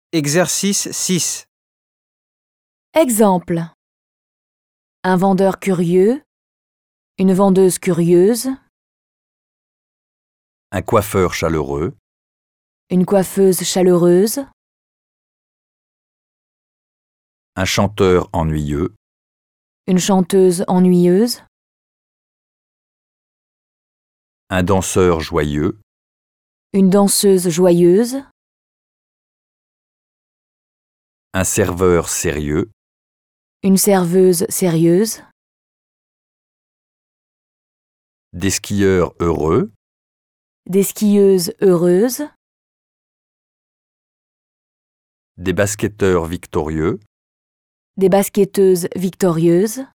Exercice 6. Exemple. Un vendeur curieux, une vendeuse curieuse, Un coiffeur chaleureux, une coiffeuse chaleureuse, un chanteur ennuyeux, une chanteuse ennuyeuse, un danseur joyeux, une danseuse joyeuse, un serveur sérieux, une serveuse sérieuse, des skieurs heureux, des skieuses heureuses, des basketteurs victorieux, des basketteuses victorieuses,